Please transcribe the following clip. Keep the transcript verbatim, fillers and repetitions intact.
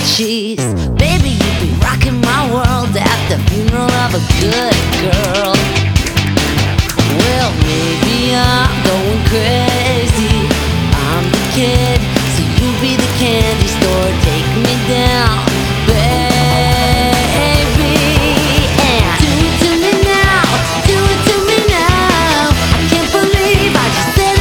cheese. Baby, you'd be rocking my world at the funeral of a good girl.